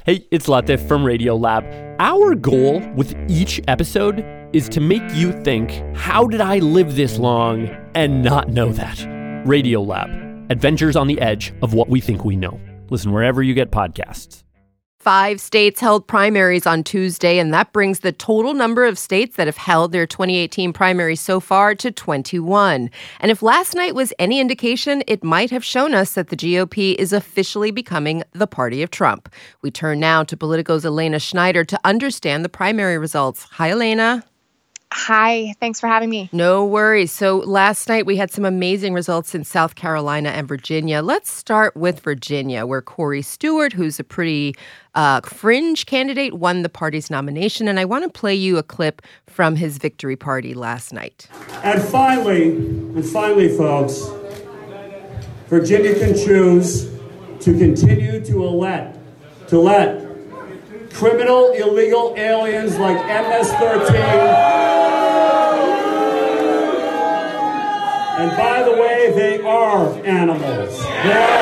Hey, it's Latif from Radiolab. Our goal with each episode is to make you think, how did I live this long and not know that? Radiolab, adventures on the edge of what we think we know. Listen wherever you get podcasts. 5 states held primaries on Tuesday, and that brings the total number of states that have held their 2018 primaries so far to 21. And if last night was any indication, it might have shown us that the GOP is officially becoming the party of Trump. We turn now to Politico's Elena Schneider to understand the primary results. Hi, Elena. Hi, thanks for having me. No worries. So last night we had some amazing results in South Carolina and Virginia. Let's start with Virginia, where Corey Stewart, who's a pretty fringe candidate, won the party's nomination. And I want to play you a clip from his victory party last night. And finally, folks, Virginia can choose to continue to let criminal illegal aliens like MS-13. And by the way, they are animals. They are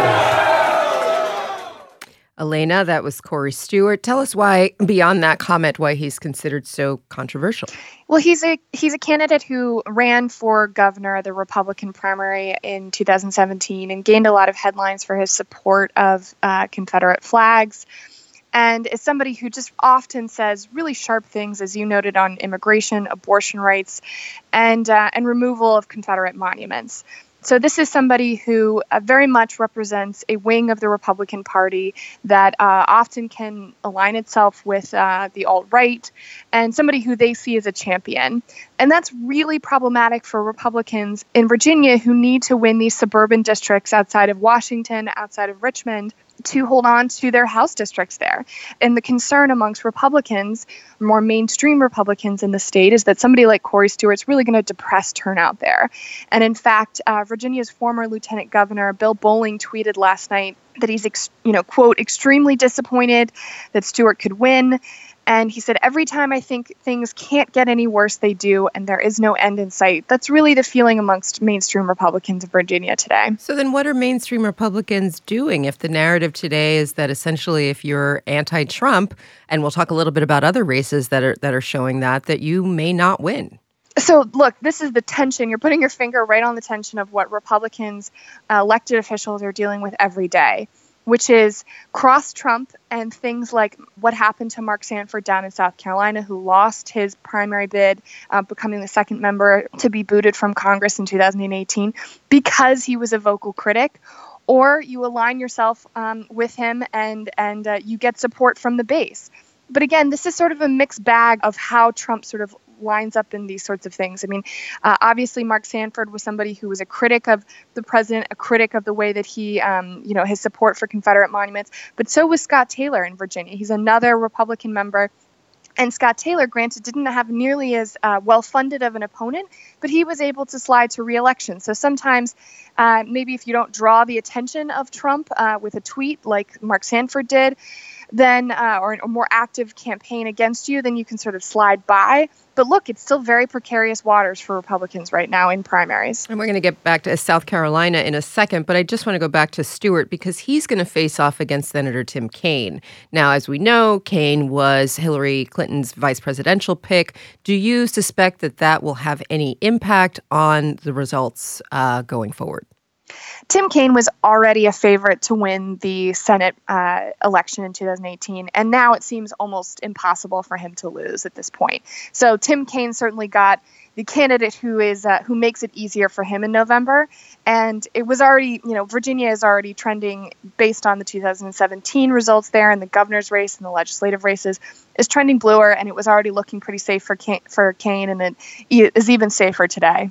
animals. Elena, that was Corey Stewart. Tell us why, beyond that comment, why he's considered so controversial. Well, he's a candidate who ran for governor of the Republican primary in 2017 and gained a lot of headlines for his support of Confederate flags. And is somebody who just often says really sharp things, as you noted, on immigration, abortion rights, and removal of Confederate monuments. So this is somebody who very much represents a wing of the Republican Party that often can align itself with the alt-right, and somebody who they see as a champion. And that's really problematic for Republicans in Virginia who need to win these suburban districts outside of Washington, outside of Richmond, to hold on to their House districts there. And the concern amongst Republicans, more mainstream Republicans in the state, is that somebody like Corey Stewart's really going to depress turnout there. And in fact, Virginia's former Lieutenant Governor Bill Bolling tweeted last night that he's, quote, extremely disappointed that Stewart could win. And he said, every time I think things can't get any worse, they do, and there is no end in sight. That's really the feeling amongst mainstream Republicans in Virginia today. So then what are mainstream Republicans doing if the narrative today is that essentially if you're anti-Trump, and we'll talk a little bit about other races that are showing that you may not win? So, look, this is the tension. You're putting your finger right on the tension of what Republicans, elected officials are dealing with every day, which is cross-Trump and things like what happened to Mark Sanford down in South Carolina, who lost his primary bid, becoming the second member to be booted from Congress in 2018 because he was a vocal critic. Or you align yourself with him and you get support from the base. But again, this is sort of a mixed bag of how Trump sort of lines up in these sorts of things. I mean, obviously, Mark Sanford was somebody who was a critic of the president, a critic of the way that he, his support for Confederate monuments. But so was Scott Taylor in Virginia. He's another Republican member. And Scott Taylor, granted, didn't have nearly as well-funded of an opponent, but he was able to slide to re-election. So sometimes maybe if you don't draw the attention of Trump with a tweet like Mark Sanford did, then or a more active campaign against you, then you can sort of slide by. But look, it's still very precarious waters for Republicans right now in primaries. And we're going to get back to South Carolina in a second, but I just want to go back to Stewart because he's going to face off against Senator Tim Kaine. Now, as we know, Kaine was Hillary Clinton's vice presidential pick. Do you suspect that will have any impact on the results going forward? Tim Kaine was already a favorite to win the Senate election in 2018, and now it seems almost impossible for him to lose at this point. So Tim Kaine certainly got the candidate who makes it easier for him in November, and it was already, Virginia is already trending based on the 2017 results there, and the governor's race and the legislative races is trending bluer, and it was already looking pretty safe for Kaine, and it is even safer today.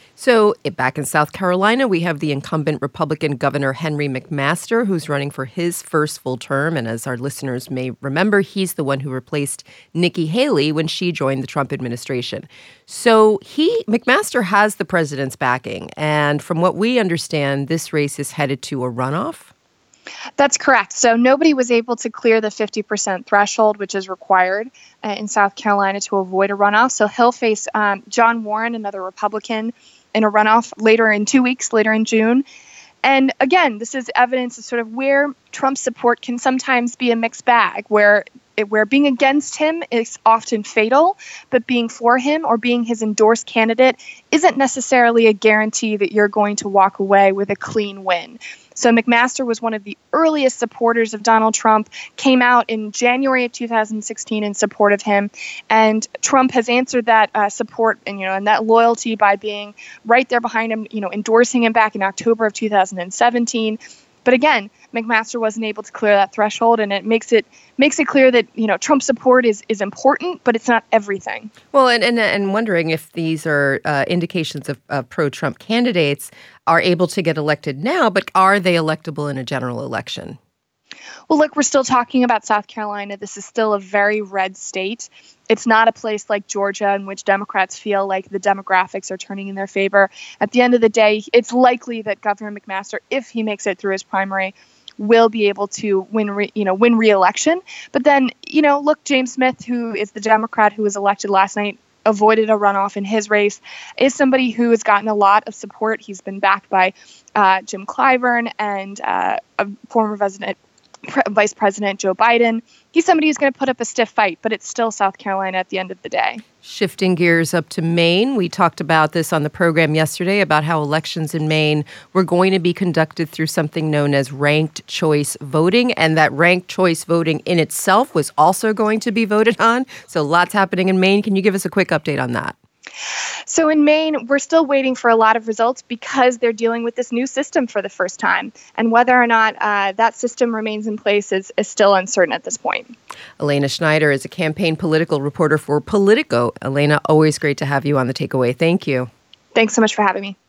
So back in South Carolina, we have the incumbent Republican Governor Henry McMaster, who's running for his first full term. And as our listeners may remember, he's the one who replaced Nikki Haley when she joined the Trump administration. So McMaster has the president's backing. And from what we understand, this race is headed to a runoff. That's correct. So nobody was able to clear the 50% threshold, which is required in South Carolina to avoid a runoff. So he'll face John Warren, another Republican, in a runoff later in 2 weeks, later in June. And again, this is evidence of sort of where Trump's support can sometimes be a mixed bag, where being against him is often fatal, but being for him or being his endorsed candidate isn't necessarily a guarantee that you're going to walk away with a clean win. So McMaster was one of the earliest supporters of Donald Trump, came out in January of 2016 in support of him, and Trump has answered that support and that loyalty by being right there behind him, endorsing him back in October of 2017. But again, McMaster wasn't able to clear that threshold, and it makes it clear that Trump's support is important, but it's not everything. Well, and wondering if these are indications of pro-Trump candidates are able to get elected now, but are they electable in a general election? Well, look, we're still talking about South Carolina. This is still a very red state. It's not a place like Georgia in which Democrats feel like the demographics are turning in their favor. At the end of the day, it's likely that Governor McMaster, if he makes it through his primary, will be able to win re-election. But then, look, James Smith, who is the Democrat who was elected last night, avoided a runoff in his race, is somebody who has gotten a lot of support. He's been backed by Jim Clyburn and a former Vice President Joe Biden. He's somebody who's going to put up a stiff fight, but it's still South Carolina at the end of the day. Shifting gears up to Maine, we talked about this on the program yesterday about how elections in Maine were going to be conducted through something known as ranked choice voting, and that ranked choice voting in itself was also going to be voted on. So lots happening in Maine. Can you give us a quick update on that? So in Maine, we're still waiting for a lot of results because they're dealing with this new system for the first time. And whether or not that system remains in place is still uncertain at this point. Elena Schneider is a campaign political reporter for Politico. Elena, always great to have you on The Takeaway. Thank you. Thanks so much for having me.